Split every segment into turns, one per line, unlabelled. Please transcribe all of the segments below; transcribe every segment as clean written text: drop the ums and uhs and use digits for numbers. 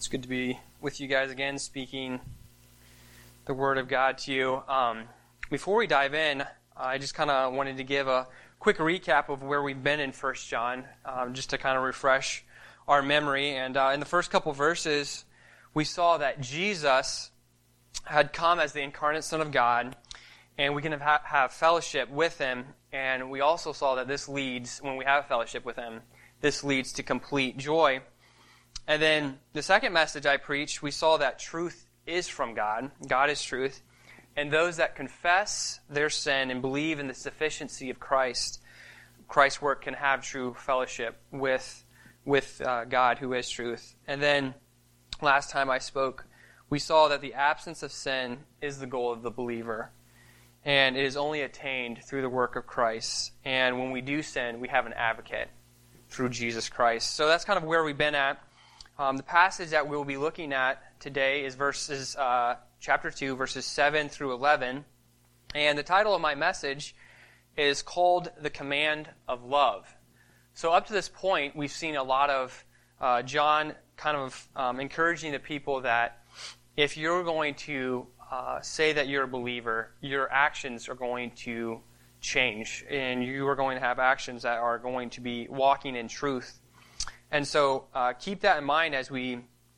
It's good to be with you guys again, speaking the Word of God to you. Before we dive in, I just kind of wanted to give a quick recap of where we've been in 1 John, just to kind of refresh our memory. And in the first couple verses, we saw that Jesus had come as the incarnate Son of God, and we can have fellowship with Him. And we also saw that this leads, when we have fellowship with Him, this leads to complete joy. And then the second message I preached, we saw that truth is from God. God is truth. And those that confess their sin and believe in the sufficiency of Christ's work can have true fellowship with God, who is truth. And then last time I spoke, we saw that the absence of sin is the goal of the believer. And it is only attained through the work of Christ. And when we do sin, we have an advocate through Jesus Christ. So that's kind of where we've been at. The passage that we'll be looking at today is chapter 2, verses 7 through 11. And the title of my message is called The Command of Love. So up to this point, we've seen a lot of John kind of encouraging the people that if you're going to say that you're a believer, your actions are going to change. And you are going to have actions that are going to be walking in truth. And so keep that in mind as we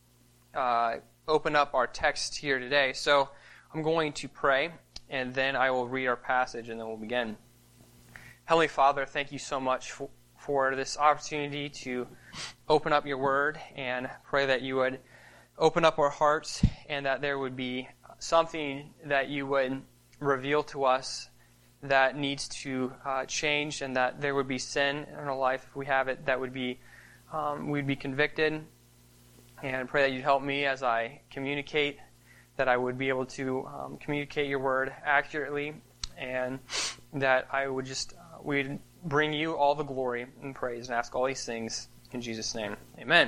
open up our text here today. So I'm going to pray, and then I will read our passage, and then we'll begin. Heavenly Father, thank you so much for this opportunity to open up your word, and pray that you would open up our hearts, and that there would be something that you would reveal to us that needs to change, and that there would be sin in our life, if we have it, that would be we'd be convicted, and pray that you'd help me as I communicate, that I would be able to communicate your word accurately, and that I would we'd bring you all the glory and praise, and ask all these things in Jesus' name. Amen.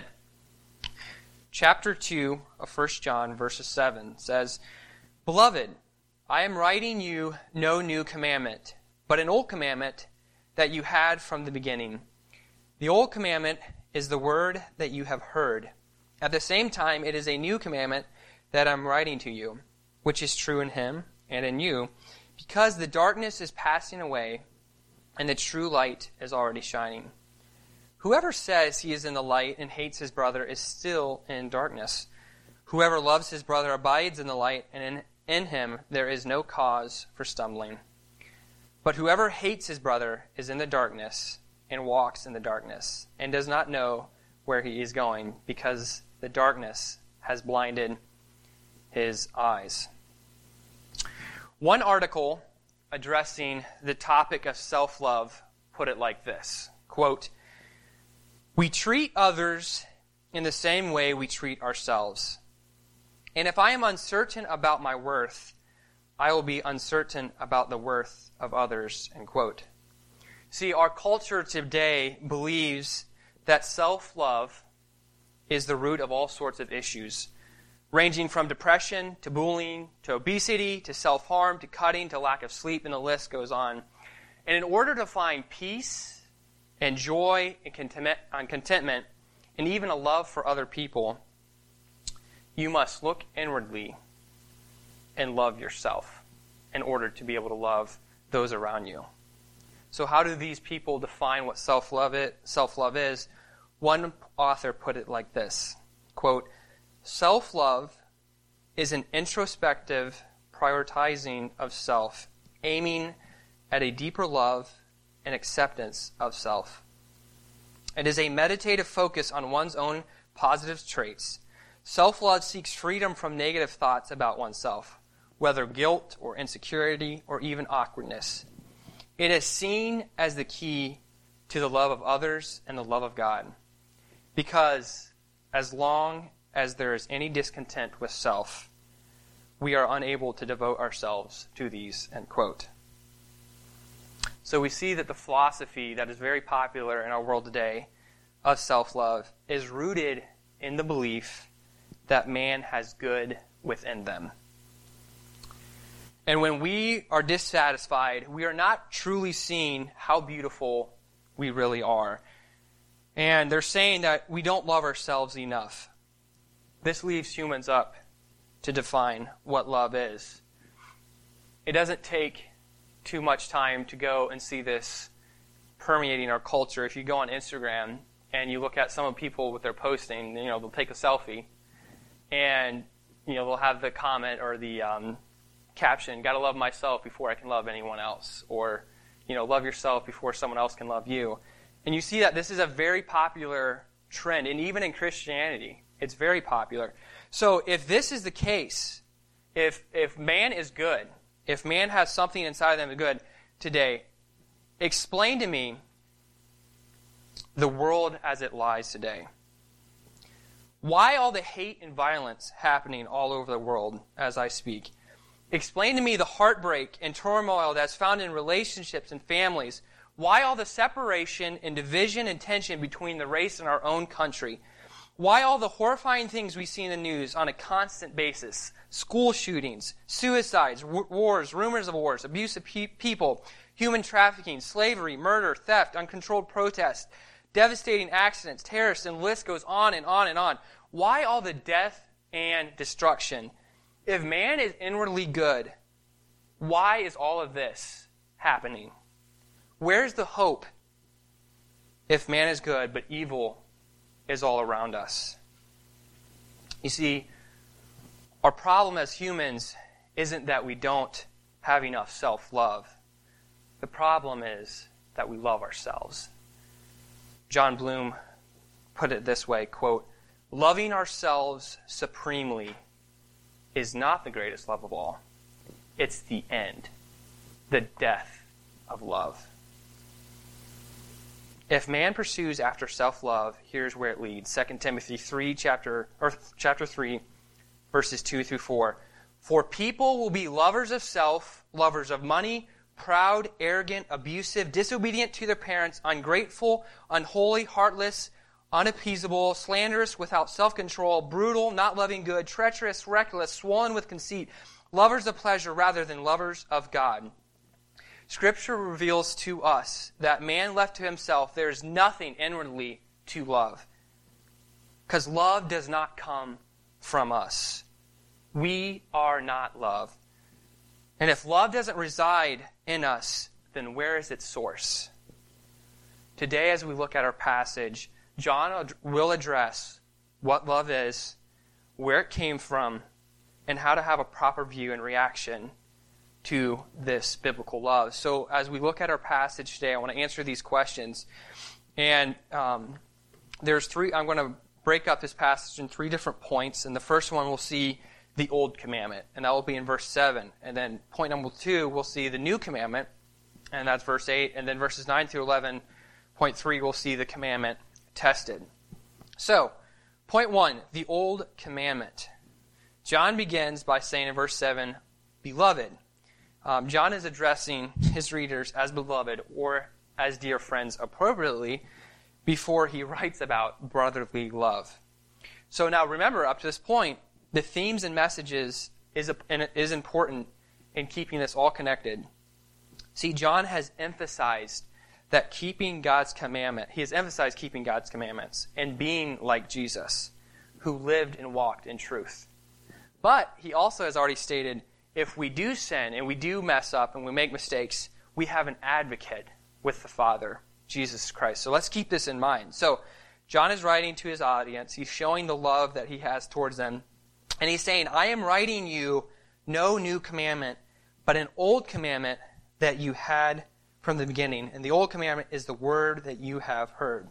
Chapter 2 of 1 John, verses 7 says, "Beloved, I am writing you no new commandment, but an old commandment that you had from the beginning. The old commandment is the word that you have heard. At the same time, it is a new commandment that I am writing to you, which is true in him and in you, because the darkness is passing away and the true light is already shining. Whoever says he is in the light and hates his brother is still in darkness. Whoever loves his brother abides in the light, and in him there is no cause for stumbling. But whoever hates his brother is in the darkness and walks in the darkness, and does not know where he is going, because the darkness has blinded his eyes." One article addressing the topic of self-love put it like this, quote, "We treat others in the same way we treat ourselves. And if I am uncertain about my worth, I will be uncertain about the worth of others," end quote. See, our culture today believes that self-love is the root of all sorts of issues, ranging from depression to bullying to obesity to self-harm to cutting to lack of sleep, and the list goes on. And in order to find peace and joy and contentment and even a love for other people, you must look inwardly and love yourself in order to be able to love those around you. So how do these people define what self-love is? One author put it like this, quote, "Self-love is an introspective prioritizing of self, aiming at a deeper love and acceptance of self. It is a meditative focus on one's own positive traits. Self-love seeks freedom from negative thoughts about oneself, whether guilt or insecurity or even awkwardness. It is seen as the key to the love of others and the love of God. Because as long as there is any discontent with self, we are unable to devote ourselves to these," end quote. So we see that the philosophy that is very popular in our world today of self-love is rooted in the belief that man has good within them. And when we are dissatisfied, we are not truly seeing how beautiful we really are. And they're saying that we don't love ourselves enough. this leaves humans up to define what love is. It doesn't take too much time to go and see this permeating our culture. If you go on Instagram and you look at some of the people with their posting, they'll take a selfie and they'll have the comment or the caption, "Gotta love myself before I can love anyone else," or love yourself before someone else can love you. And you see that this is a very popular trend, and even in Christianity, it's very popular. So if this is the case, if man is good, if man has something inside of them good today, explain to me the world as it lies today. Why all the hate and violence happening all over the world as I speak? Explain to me the heartbreak and turmoil that's found in relationships and families. Why all the separation and division and tension between the race in our own country? Why all the horrifying things we see in the news on a constant basis? School shootings, suicides, wars, rumors of wars, abuse of people, human trafficking, slavery, murder, theft, uncontrolled protest, devastating accidents, terrorists, and the list goes on and on and on. Why all the death and destruction? If man is inwardly good, why is all of this happening? Where's the hope if man is good but evil is all around us? You see, our problem as humans isn't that we don't have enough self-love. The problem is that we love ourselves. John Bloom put it this way, quote, "Loving ourselves supremely is not the greatest love of all. It's the end, the death of love." If man pursues after self-love, here's where it leads. 2 Timothy 3, chapter 3, verses 2 through 4. "For people will be lovers of self, lovers of money, proud, arrogant, abusive, disobedient to their parents, ungrateful, unholy, heartless, unappeasable, slanderous, without self-control, brutal, not loving good, treacherous, reckless, swollen with conceit, lovers of pleasure rather than lovers of God." Scripture reveals to us that man left to himself, there is nothing inwardly to love. Because love does not come from us. We are not love. And if love doesn't reside in us, then where is its source? Today, as we look at our passage, John will address what love is, where it came from, and how to have a proper view and reaction to this biblical love. So as we look at our passage today, I want to answer these questions. And there's three. I'm going to break up this passage in three different points. And the first one, we'll see the old commandment, and that will be in verse 7. And then point number 2, we'll see the new commandment, and that's verse 8. And then verses 9 through 11, point 3, we'll see the commandment tested. So, point 1, the old commandment. John begins by saying in verse 7, "Beloved." John is addressing his readers as beloved or as dear friends appropriately before he writes about brotherly love. So now remember, up to this point, the themes and messages is important in keeping this all connected. See, John has emphasized that keeping God's commandment, he has emphasized keeping God's commandments and being like Jesus, who lived and walked in truth. But he also has already stated, if we do sin and we do mess up and we make mistakes, we have an advocate with the Father, Jesus Christ. So let's keep this in mind. So John is writing to his audience. He's showing the love that he has towards them. And he's saying, I am writing you no new commandment, but an old commandment that you had from the beginning. And the old commandment is the word that you have heard.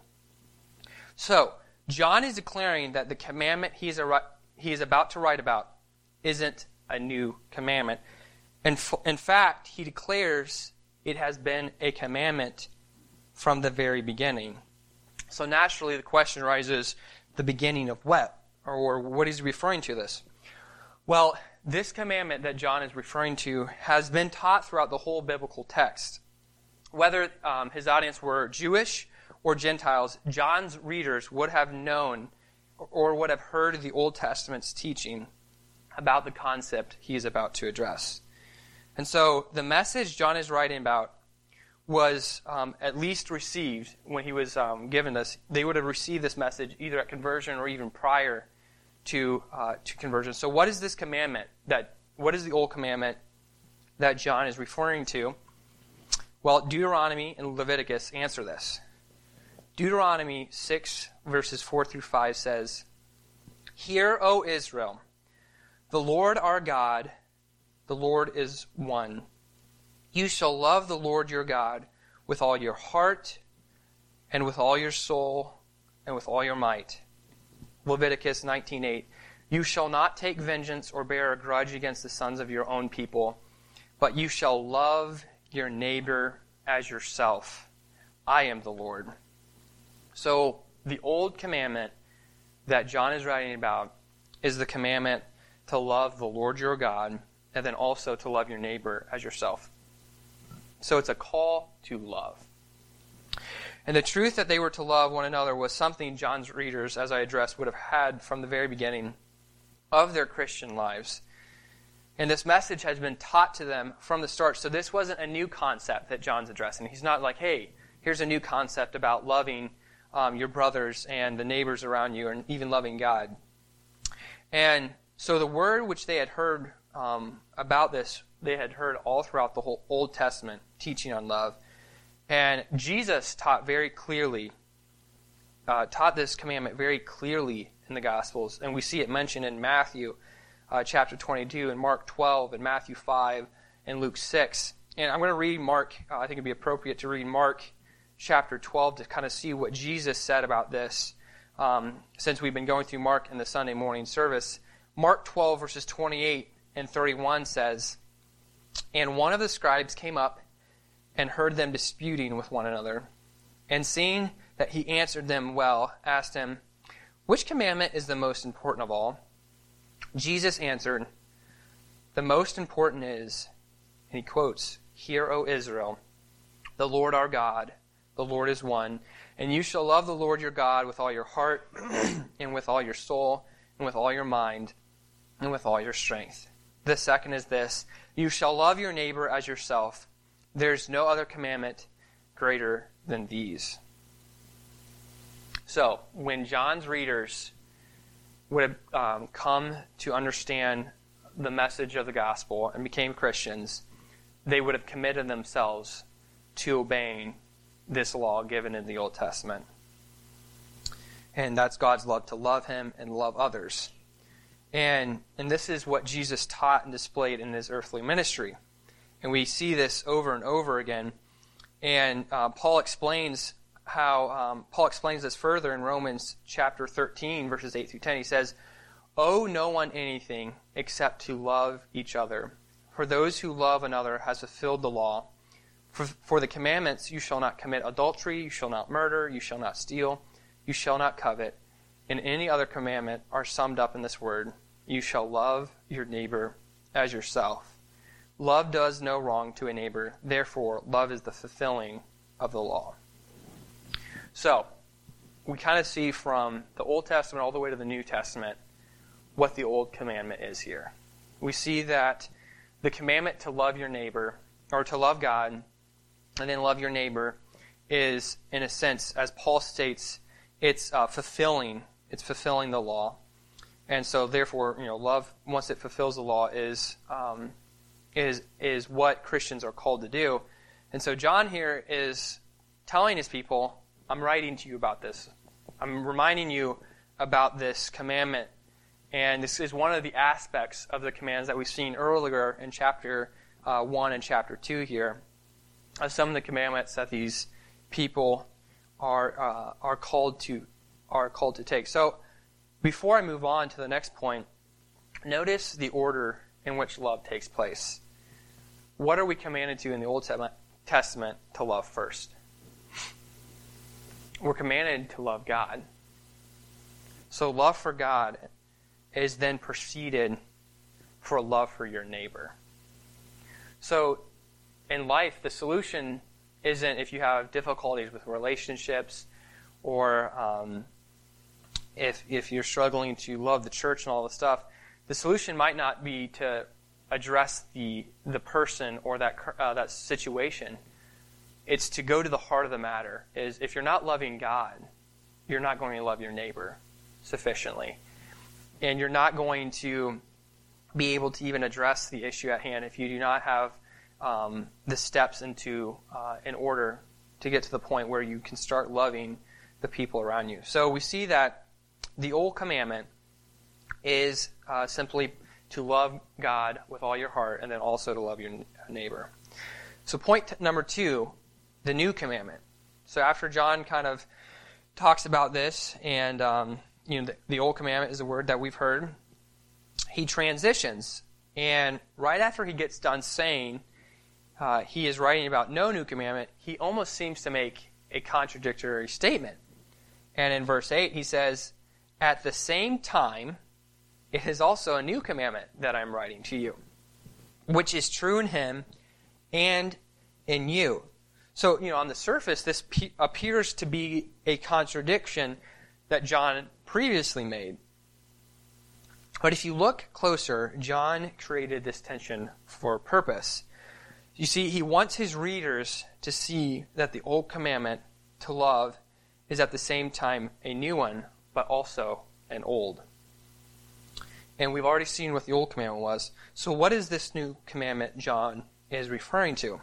So John is declaring that the commandment he is about to write about isn't a new commandment. And in fact, he declares it has been a commandment from the very beginning. So naturally, the question arises, the beginning of what? Or what is he referring to this? Well, this commandment that John is referring to has been taught throughout the whole biblical text. Whether his audience were Jewish or Gentiles, John's readers would have known or would have heard the Old Testament's teaching about the concept he is about to address. And so the message John is writing about was at least received when he was given this. They would have received this message either at conversion or even prior to conversion. So what is this commandment? What is the old commandment that John is referring to? Well, Deuteronomy and Leviticus answer this. Deuteronomy 6, verses 4 through 5 says, "Hear, O Israel, the Lord our God, the Lord is one. You shall love the Lord your God with all your heart and with all your soul and with all your might." Leviticus 19:8, "You shall not take vengeance or bear a grudge against the sons of your own people, but you shall love your neighbor as yourself. I am the Lord." So the old commandment that John is writing about is the commandment to love the Lord your God and then also to love your neighbor as yourself. So it's a call to love. And the truth that they were to love one another was something John's readers, as I addressed, would have had from the very beginning of their Christian lives. And this message has been taught to them from the start. So this wasn't a new concept that John's addressing. He's not like, hey, here's a new concept about loving your brothers and the neighbors around you and even loving God. And so the word which they had heard about this, they had heard all throughout the whole Old Testament teaching on love. And Jesus taught very clearly, taught this commandment very clearly in the Gospels. And we see it mentioned in Matthew chapter 22 and Mark 12 and Matthew 5 and Luke 6. And I'm going to read Mark, I think it would be appropriate to read Mark chapter 12 to kind of see what Jesus said about this since we've been going through Mark in the Sunday morning service. Mark 12 verses 28 and 31 says, "And one of the scribes came up and heard them disputing with one another. And seeing that he answered them well, asked him, 'Which commandment is the most important of all?' Jesus answered, 'The most important is,'" and he quotes, "'Hear, O Israel, the Lord our God, the Lord is one, and you shall love the Lord your God with all your heart and with all your soul and with all your mind and with all your strength. The second is this, you shall love your neighbor as yourself. There's no other commandment greater than these." So, when John's readers would have come to understand the message of the gospel and became Christians, they would have committed themselves to obeying this law given in the Old Testament. And that's God's love, to love Him and love others. And this is what Jesus taught and displayed in His earthly ministry. And we see this over and over again. And Paul explains this further in Romans chapter 13, verses 8 through 10. He says, "Owe no one anything except to love each other. For those who love another has fulfilled the law. For the commandments, you shall not commit adultery, you shall not murder, you shall not steal, you shall not covet, and any other commandment are summed up in this word, you shall love your neighbor as yourself. Love does no wrong to a neighbor, therefore love is the fulfilling of the law." So, we kind of see from the Old Testament all the way to the New Testament what the Old Commandment is here. We see that the commandment to love your neighbor, or to love God, and then love your neighbor, is, in a sense, as Paul states, it's fulfilling the law. And so, therefore, love, once it fulfills the law, is what Christians are called to do. And so John here is telling his people, I'm writing to you about this. I'm reminding you about this commandment. And this is one of the aspects of the commands that we've seen earlier in chapter 1 and chapter 2 here. Some of the commandments that these people are called to take. So, before I move on to the next point, notice the order in which love takes place. What are we commanded to in the Old Testament to love first? We're commanded to love God. So love for God is then preceded for love for your neighbor. So in life, the solution isn't if you have difficulties with relationships or if you're struggling to love the church and all the stuff. The solution might not be to address the person or that situation. It's to go to the heart of the matter. Is if you're not loving God, you're not going to love your neighbor sufficiently. And you're not going to be able to even address the issue at hand if you do not have the steps in order to get to the point where you can start loving the people around you. So we see that the old commandment is simply to love God with all your heart and then also to love your neighbor. So point number 2, the new commandment. So after John kind of talks about this, and the old commandment is a word that we've heard, he transitions. And right after he gets done saying he is writing about no new commandment, he almost seems to make a contradictory statement. And in verse 8, he says, "At the same time, it is also a new commandment that I am writing to you, which is true in him and in you." So, on the surface, this appears to be a contradiction that John previously made. But if you look closer, John created this tension for a purpose. You see, he wants his readers to see that the old commandment to love is at the same time a new one, but also an old. And we've already seen what the old commandment was. So what is this new commandment John is referring to?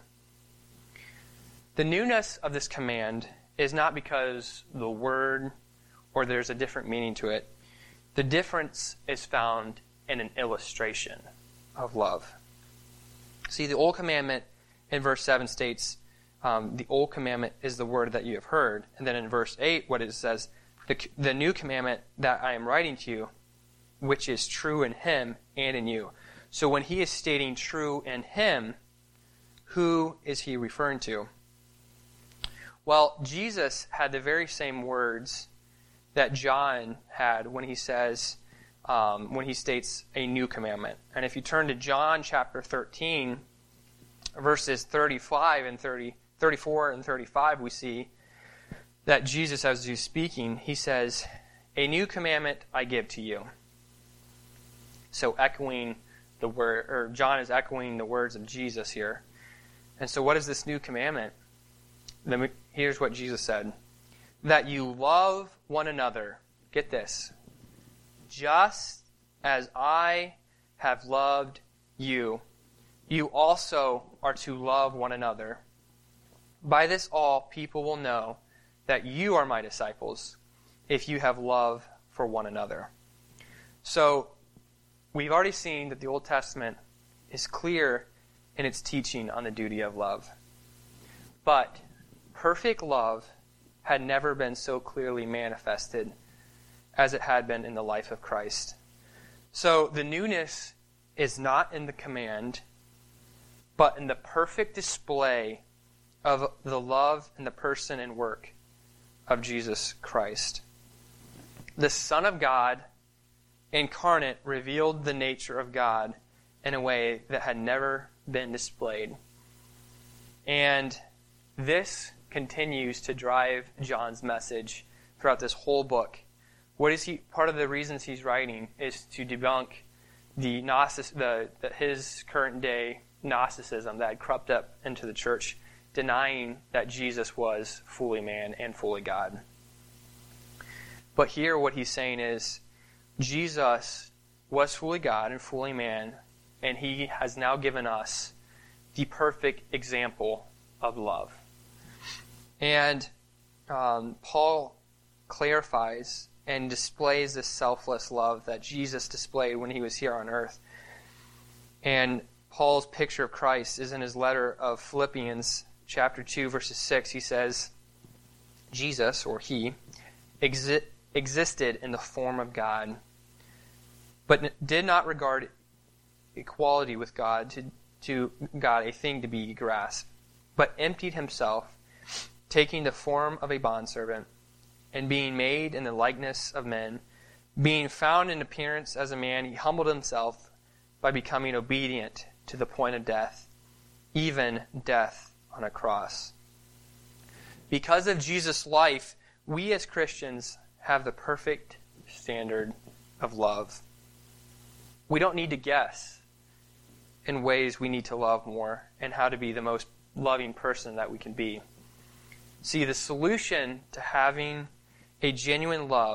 The newness of this command is not because the word or there's a different meaning to it. The difference is found in an illustration of love. See, the old commandment in verse 7 states, the old commandment is the word that you have heard. And then in verse 8, what it says, the new commandment that I am writing to you, which is true in him and in you. So when he is stating true in him, who is he referring to? Well, Jesus had the very same words that John had when he says, when he states a new commandment. And if you turn to John chapter 13, verses 34 and 35, we see that Jesus, as he's speaking, he says, "A new commandment I give to you." So echoing the word, or John is echoing the words of Jesus here. And so what is this new commandment? Here's what Jesus said. That you love one another. Get this. Just as I have loved you, you also are to love one another. By this all people will know that you are my disciples, if you have love for one another. So, we've already seen that the Old Testament is clear in its teaching on the duty of love. But perfect love had never been so clearly manifested as it had been in the life of Christ. So the newness is not in the command, but in the perfect display of the love and the person and work of Jesus Christ. The Son of God, incarnate, revealed the nature of God in a way that had never been displayed. And this continues to drive John's message throughout this whole book. Part of the reasons he's writing is to debunk his current day Gnosticism that had crept up into the church, denying that Jesus was fully man and fully God. But here what he's saying is, Jesus was fully God and fully man, and he has now given us the perfect example of love. And Paul clarifies and displays this selfless love that Jesus displayed when he was here on earth. And Paul's picture of Christ is in his letter of Philippians chapter 2, verses 6. He says, Jesus, or he, existed in the form of God, but did not regard equality with God to God a thing to be grasped, but emptied himself, taking the form of a bondservant, and being made in the likeness of men, being found in appearance as a man, he humbled himself by becoming obedient to the point of death, even death on a cross. Because of Jesus' life, we as Christians have the perfect standard of love. We don't need to guess in ways we need to love more and how to be the most loving person that we can be. See, the solution to having a genuine love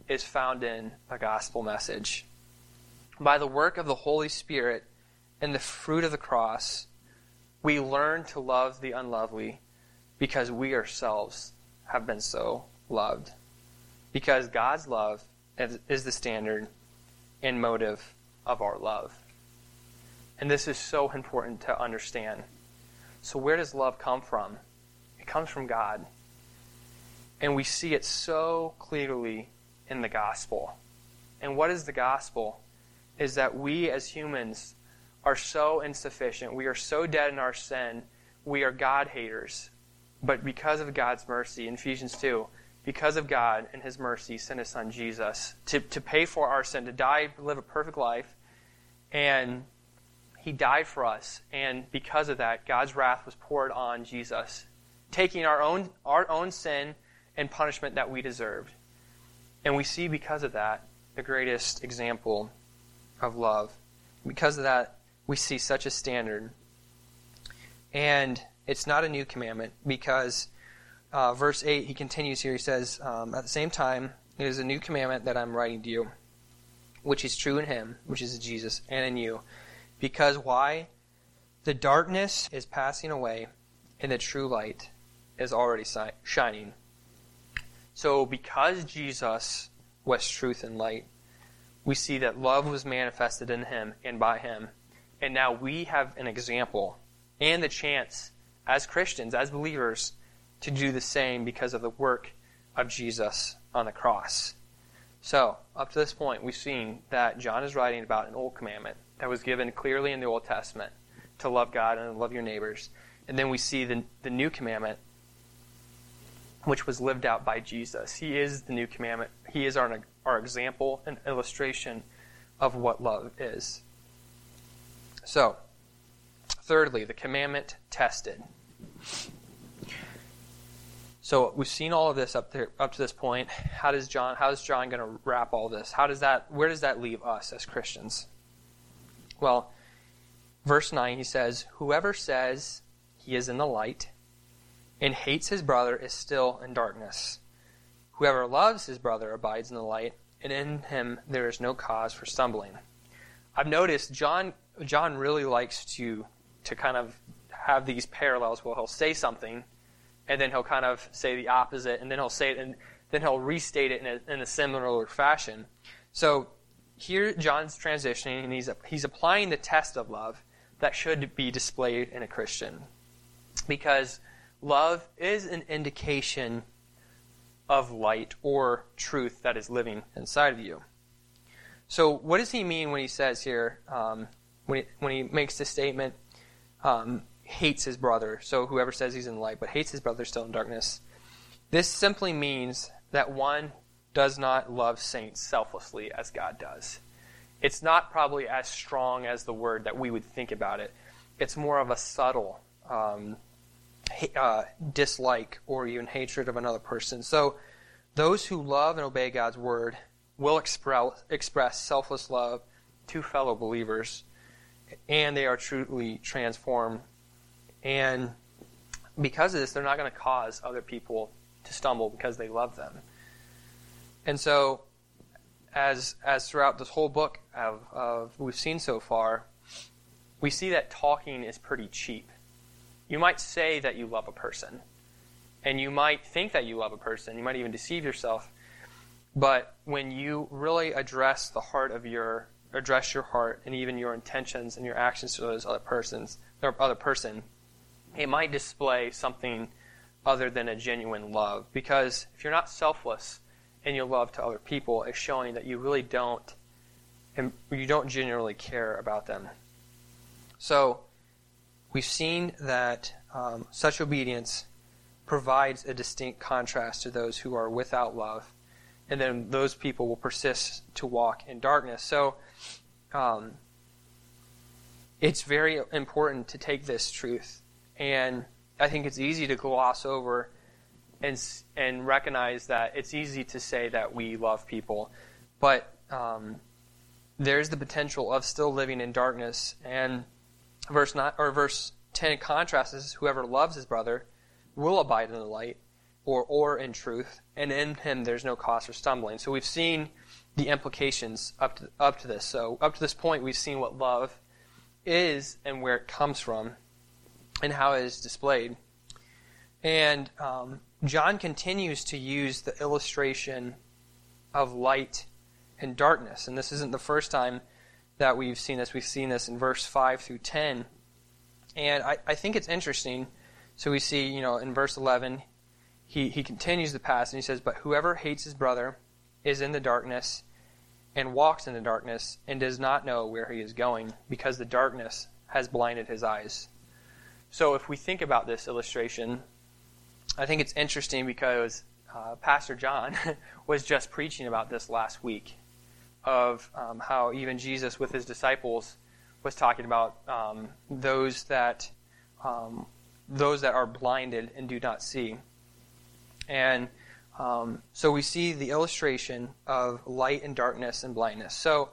is found in the gospel message. By the work of the Holy Spirit and the fruit of the cross, we learn to love the unlovely because we ourselves have been so loved. Because God's love is the standard and motive of our love. And this is so important to understand. So where does love come from? It comes from God. And we see it so clearly in the gospel. And what is the gospel? Is that we as humans are so insufficient. We are so dead in our sin. We are God haters. But because of God's mercy, in Ephesians 2, because of God and His mercy, sent His Son Jesus to pay for our sin, to die, live a perfect life. And He died for us. And because of that, God's wrath was poured on Jesus, taking our own sin and punishment that we deserved. And we see because of that the greatest example of love. Because of that, we see such a standard. And it's not a new commandment because verse 8, he continues here, he says, at the same time, it is a new commandment that I'm writing to you, which is true in Him, which is Jesus, and in you. Because why? The darkness is passing away, and the true light is already shining. So because Jesus was truth and light, we see that love was manifested in Him and by Him. And now we have an example and the chance as Christians, as believers, to do the same because of the work of Jesus on the cross. So, up to this point, we've seen that John is writing about an old commandment that was given clearly in the Old Testament, to love God and love your neighbors. And then we see the new commandment, which was lived out by Jesus. He is the new commandment. He is our example and illustration of what love is. So, thirdly, the commandment tested. So we've seen all of this up to this point. How is John going to wrap all this? Where does that leave us as Christians? Well, verse 9, he says, "Whoever says he is in the light and hates his brother is still in darkness. Whoever loves his brother abides in the light, and in him there is no cause for stumbling." I've noticed John really likes to kind of have these parallels where he'll say something, and then he'll kind of say the opposite, and then he'll say it, and then he'll restate it in a similar fashion. So here John's transitioning, and he's applying the test of love that should be displayed in a Christian. Because love is an indication of light or truth that is living inside of you. So what does he mean when he says here, when he makes this statement, hates his brother? So whoever says he's in the light but hates his brother is still in darkness. This simply means that one does not love saints selflessly as God does. It's not probably as strong as the word that we would think about it. It's more of a subtle dislike or even hatred of another person. So those who love and obey God's word will express selfless love to fellow believers, and they are truly transformed. And because of this, they're not going to cause other people to stumble because they love them. And so, as throughout this whole book of we've seen so far, we see that talking is pretty cheap. You might say that you love a person, and you might think that you love a person. You might even deceive yourself. But when you really address your heart and even your intentions and your actions to those other person, it might display something other than a genuine love. Because if you're not selfless in your love to other people, it's showing that you really don't genuinely care about them. So we've seen that such obedience provides a distinct contrast to those who are without love. And then those people will persist to walk in darkness. So it's very important to take this truth. And I think it's easy to gloss over and recognize that it's easy to say that we love people. But there's the potential of still living in darkness. And verse 10 contrasts, whoever loves his brother will abide in the light, or in truth, and in him there's no cause for stumbling. So we've seen the implications up to this. So up to this point, we've seen what love is and where it comes from and how it is displayed. And John continues to use the illustration of light and darkness. And this isn't the first time that we've seen this. We've seen this in verse 5 through 10. And I think it's interesting. So we see, in verse 11, he continues the passage and he says, "But whoever hates his brother is in the darkness and walks in the darkness and does not know where he is going, because the darkness has blinded his eyes." So if we think about this illustration, I think it's interesting because Pastor John was just preaching about this last week, of how even Jesus with his disciples was talking about those that are blinded and do not see. And so we see the illustration of light and darkness and blindness. So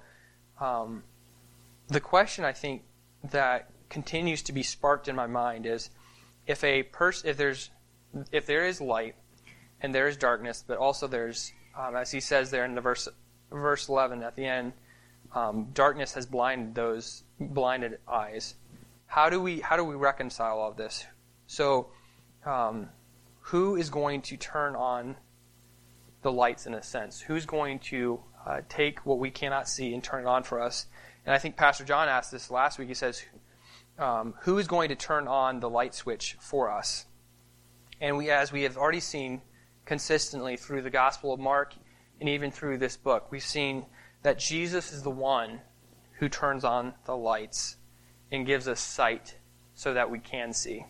the question I think that continues to be sparked in my mind is, if there is light and there is darkness, but also there's, as he says there in the verse 11 at the end, darkness has blinded those blinded eyes. How do we reconcile all of this? So, who is going to turn on the lights in a sense? Who's going to take what we cannot see and turn it on for us? And I think Pastor John asked this last week. He says, who is going to turn on the light switch for us? And as we have already seen consistently through the Gospel of Mark and even through this book, we've seen that Jesus is the one who turns on the lights and gives us sight so that we can see.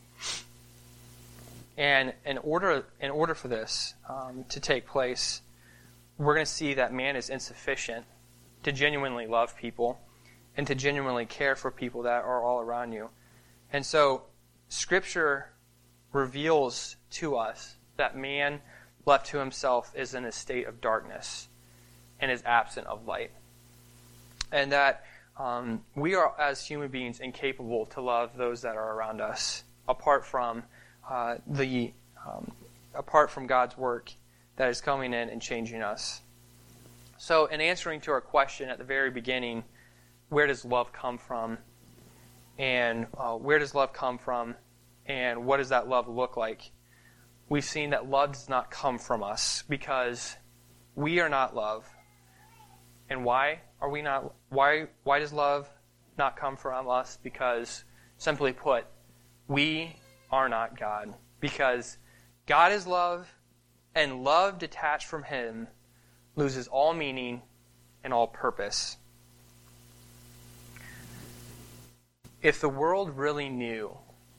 And in order for this to take place, we're going to see that man is insufficient to genuinely love people and to genuinely care for people that are all around you. And so Scripture reveals to us that man left to himself is in a state of darkness and is absent of light. And that we are, as human beings, incapable to love those that are around us apart from God's work that is coming in and changing us. So in answering to our question at the very beginning, where does love come from? And where does love come from? And what does that love look like? We've seen that love does not come from us because we are not love. And why are we not? Why does love not come from us? Because, simply put, we are not God. Because God is love, and love detached from Him loses all meaning and all purpose. If the world really knew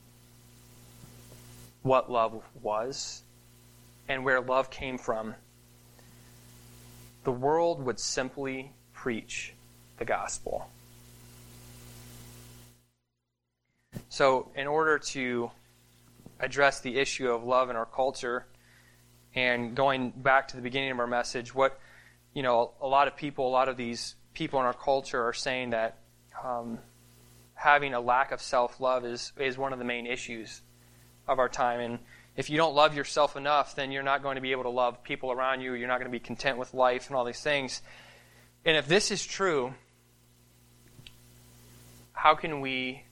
what love was and where love came from, the world would simply preach the gospel. So, in order to address the issue of love in our culture, and going back to the beginning of our message, a lot of these people in our culture are saying that having a lack of self-love is one of the main issues of our time. And if you don't love yourself enough, then you're not going to be able to love people around you. You're not going to be content with life and all these things. And if this is true, why can we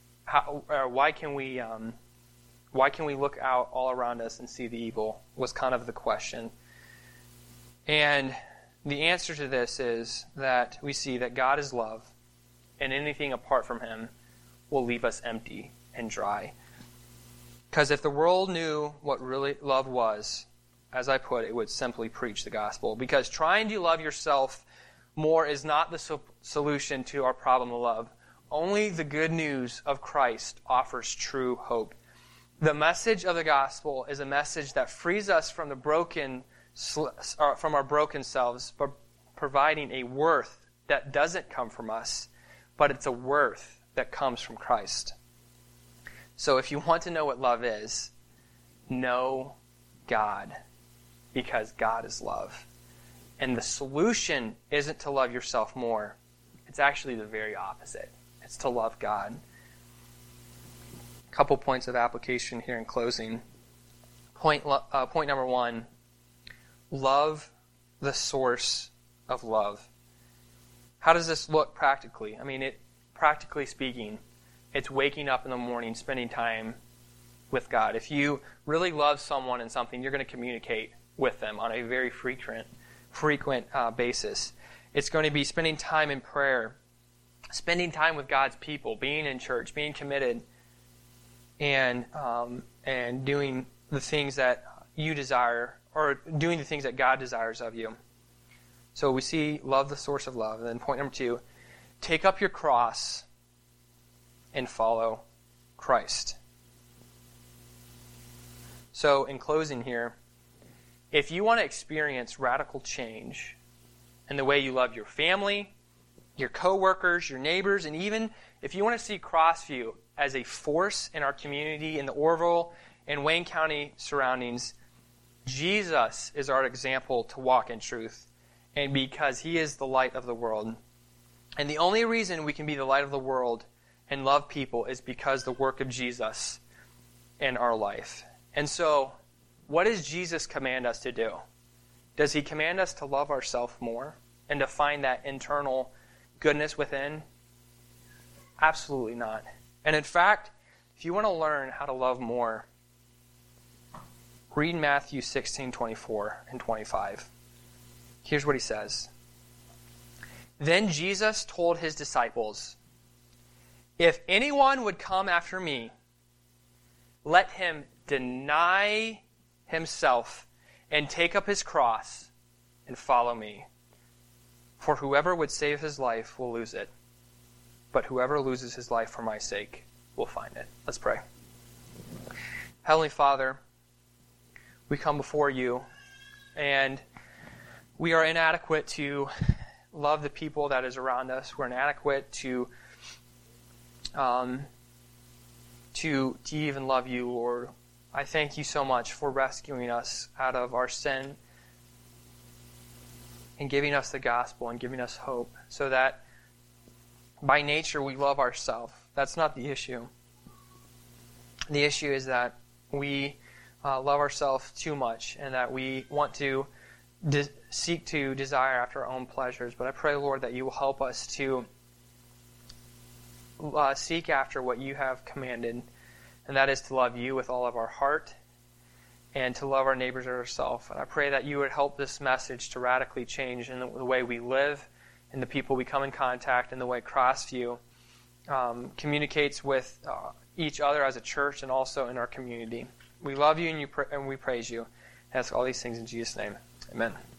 look out all around us and see the evil? Was kind of the question. And the answer to this is that we see that God is love, and anything apart from Him will leave us empty and dry. Because if the world knew what really love was, as I put, it would simply preach the gospel. Because trying to love yourself more is not the solution to our problem of love. Only the good news of Christ offers true hope. The message of the gospel is a message that frees us from our broken selves, but providing a worth that doesn't come from us, but it's a worth that comes from Christ. So if you want to know what love is, know God, because God is love. And the solution isn't to love yourself more. It's actually the very opposite. It's to love God. A couple points of application here in closing. Point number 1, love the source of love. How does this look practically? I mean, practically speaking, it's waking up in the morning, spending time with God. If you really love someone and something, you're going to communicate with them on a very frequent basis. It's going to be spending time in prayer, spending time with God's people, being in church, being committed, and doing the things that you desire, or doing the things that God desires of you. So we see love the source of love. And then point number 2, take up your cross and follow Christ. So in closing here, if you want to experience radical change in the way you love your family, your coworkers, your neighbors, and even if you want to see Crossview as a force in our community, in the Orville and Wayne County surroundings, Jesus is our example to walk in truth, and because He is the light of the world. And the only reason we can be the light of the world and love people is because the work of Jesus in our life. And so, what does Jesus command us to do? Does He command us to love ourselves more and to find that internal goodness within? Absolutely not. And in fact, if you want to learn how to love more, read Matthew 16:24 and 25. Here's what He says. Then Jesus told His disciples, "If anyone would come after me, let him deny himself and take up his cross and follow me. For whoever would save his life will lose it, but whoever loses his life for my sake will find it." Let's pray. Heavenly Father, we come before You, and we are inadequate to love the people that is around us. We're inadequate to even love You, Lord. I thank You so much for rescuing us out of our sin and giving us the gospel and giving us hope, so that by nature we love ourselves. That's not the issue. The issue is that we love ourselves too much, and that we want to seek to desire after our own pleasures. But I pray, Lord, that You will help us to seek after what You have commanded, and that is to love You with all of our heart and to love our neighbors as ourselves. And I pray that You would help this message to radically change in the way we live, and the people we come in contact, and the way Crossview communicates with each other as a church and also in our community. We love You, and we praise You. I ask all these things in Jesus' name. Amen.